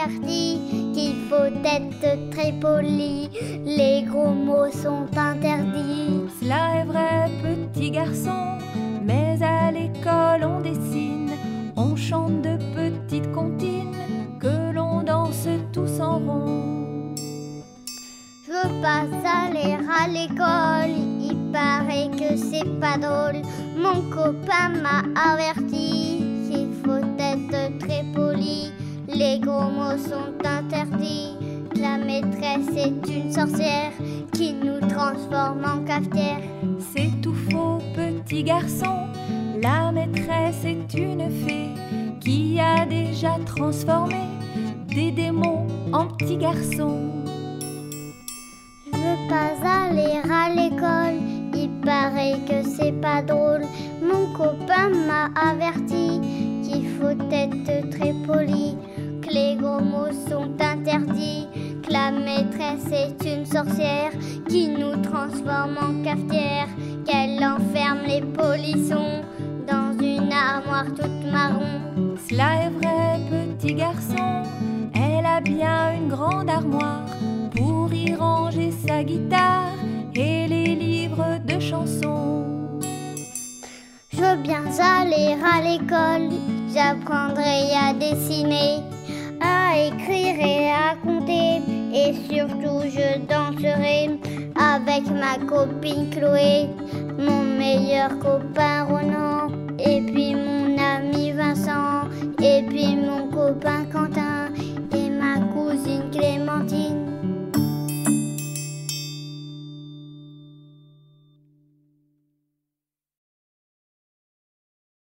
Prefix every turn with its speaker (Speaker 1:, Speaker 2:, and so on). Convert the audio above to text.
Speaker 1: averti qu'il faut être très poli. Les gros mots sont interdits.
Speaker 2: Cela est vrai, petit garçon, mais à l'école on dessine, on chante de petites comptines, que l'on danse tous en rond.
Speaker 1: Je veux pas aller à l'école, il paraît que c'est pas drôle. Mon copain m'a averti qu'il faut être très poli. Les gros mots sont interdits. La maîtresse est une sorcière qui nous transforme en cafetière.
Speaker 2: C'est tout faux, petit garçon, la maîtresse est une fée qui a déjà transformé des démons en petits garçons.
Speaker 1: Je veux pas aller à l'école, il paraît que c'est pas drôle. Mon copain m'a averti qu'il faut être très poli, que les gros mots sont interdits, que la maîtresse est une sorcière qui nous transforme en cafetière, qu'elle enferme les polissons dans une armoire toute marron.
Speaker 2: Cela est vrai, petit garçon, elle a bien une grande armoire pour y ranger sa guitare et les livres de chansons.
Speaker 1: Je veux bien aller à l'école, j'apprendrai à dessiner, à écrire et à compter, et surtout je danserai avec ma copine Chloé, mon meilleur copain Ronan, et puis mon